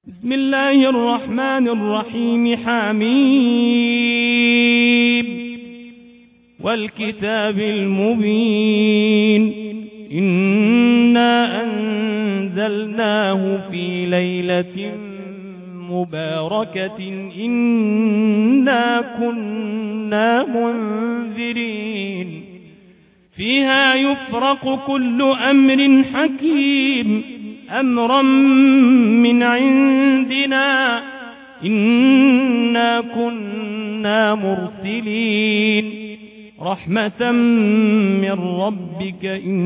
بسم الله الرحمن الرحيم. حميم والكتاب المبين. إنا أنزلناه في ليلة مباركة إنا كنا منذرين فيها يفرق كل أمر حكيم أمرا من عندنا إنا كنا مرسلين رحمة من ربك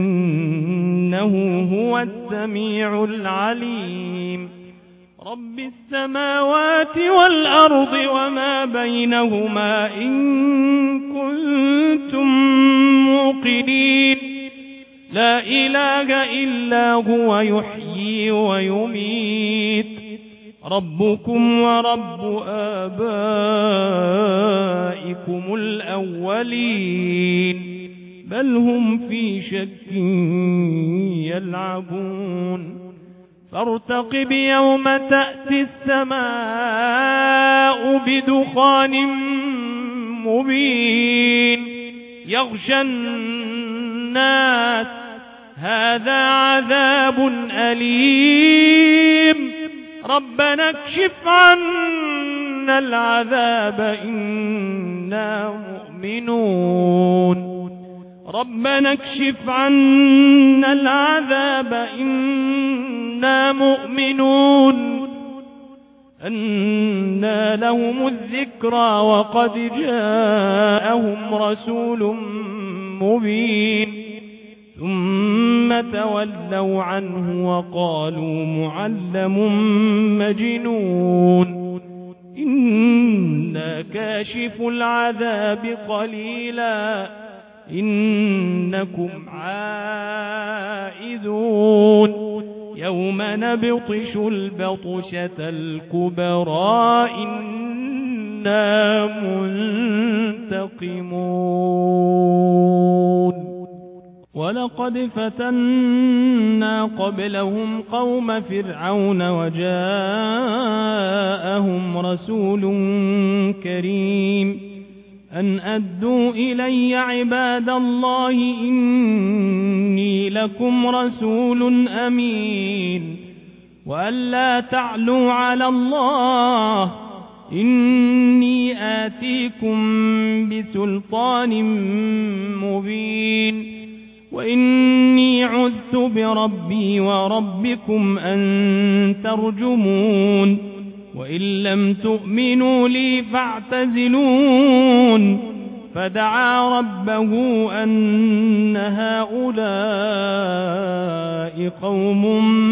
إنه هو السميع العليم. رب السماوات والأرض وما بينهما إن كنتم موقنين لا إله إلا هو يحيي ويميت ربكم ورب آبائكم الأولين بل هم في شك يلعبون فارتقب يوم تأتي السماء بدخان مبين يغشى الناس هذا عذاب أليم ربنا اكشف عنا العذاب إنا مؤمنون ربنا اكشف عنا العذاب إنا مؤمنون أنى لهم الذكرى وقد جاءهم رسول مبين ثم تولوا عنه وقالوا معلم مجنون إنا كاشف العذاب قليلا إنكم عائذون يوم نبطش البطشة الكبرى إنا منتقمون ولقد فتنا قبلهم قوم فرعون وجاءهم رسول كريم أن أدوا إلي عباد الله إني لكم رسول أمين وأن لا تعلوا على الله إني آتيكم بسلطان مبين وإني عذت بربي وربكم أن ترجمون وإن لم تؤمنوا لي فاعتزلون فدعا ربه أن هؤلاء قوم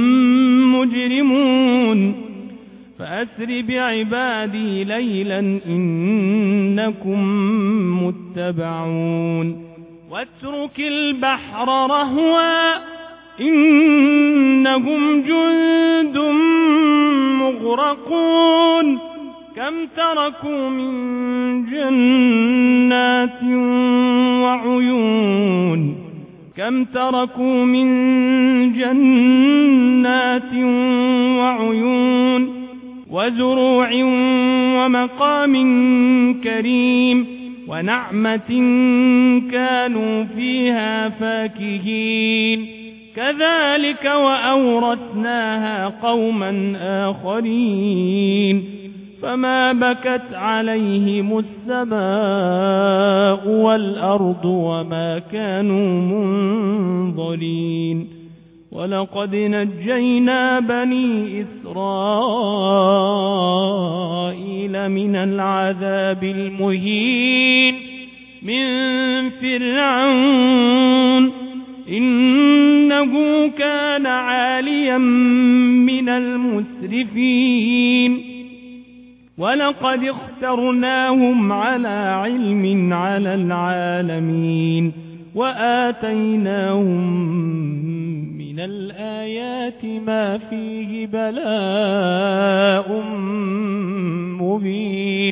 مجرمون فأسر بعبادي ليلا إنكم متبعون واترك البحر رهوا إنهم جند مغرقون كم تركوا من جنات وعيون كم تركوا من جنات وعيون وزروع ومقام كريم ونعمة كانوا فيها فاكهين كذلك وأورثناها قوما آخرين فما بكت عليهم السماء والأرض وما كانوا منظرين ولقد نجينا بني إسرائيل من العذاب المهين من فرعون إنه كان عاليا من المسرفين ولقد اخترناهم على علم على العالمين وآتيناهم من الآيات ما فيه بلاء مبين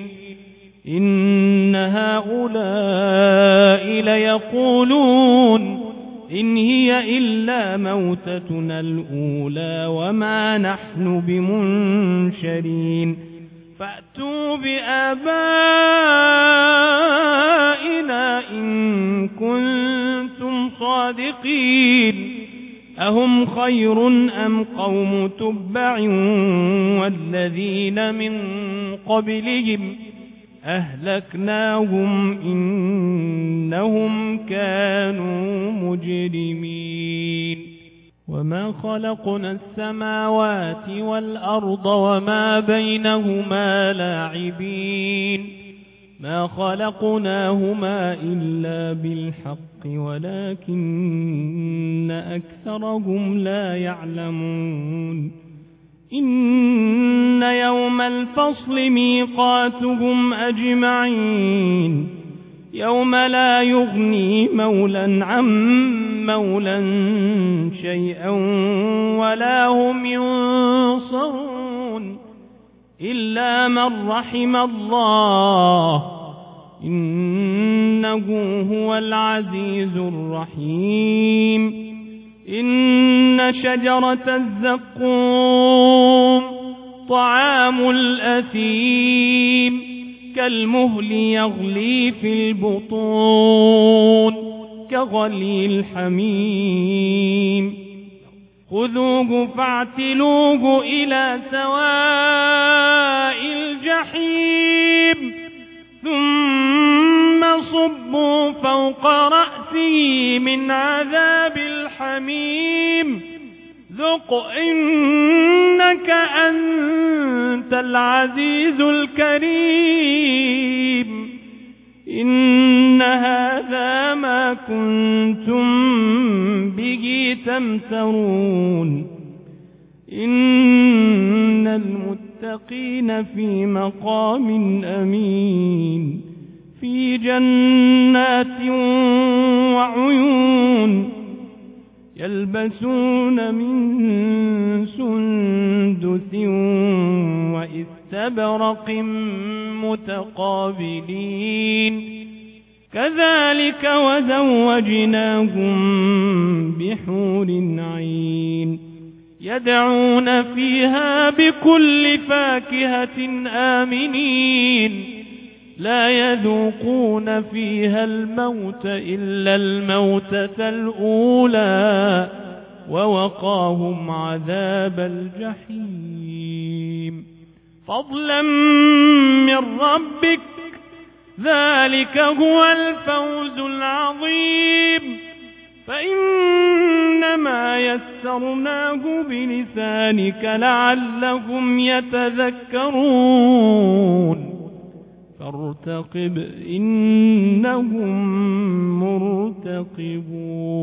إن هؤلاء ليقولون إن هي إلا موتتنا الأولى وما نحن بمنشرين فأتوا بآبائنا إن كنتم صادقين أهم خير أم قوم تبع والذين من قبلهم أهلكناهم إنهم كانوا مجرمين وما خلقنا السماوات والأرض وما بينهما لاعبين ما خلقناهما إلا بالحق ولكن أكثرهم لا يعلمون إن يوم الفصل ميقاتهم أجمعين يوم لا يغني مولى عن مولى شيئا ولا هم ينصرون إلا من رحم الله إنه هو العزيز الرحيم إن شجرة الزقوم طعام الأثيم كالمهل يغلي في البطون كغلي الحميم خذوه فاعتلوه إلى سواء الجحيم ثم صبوا فوق رأسه من عذاب الحميم ذق إنك أنت العزيز الكريم إن هذا ما كنتم به تمترون إن المتقين في مقام أمين في جنات وعيون يلبسون من سندس وإستبرق متقابلين كذلك وزوجناهم بحور عين يدعون فيها بكل فاكهة آمنين لا يذوقون فيها الموت إلا الموتة الأولى ووقاهم عذاب الجحيم فضلا من ربك ذلك هو الفوز العظيم فإنما يسرناه بلسانك لعلهم يتذكرون فارتقب إنهم مرتقبون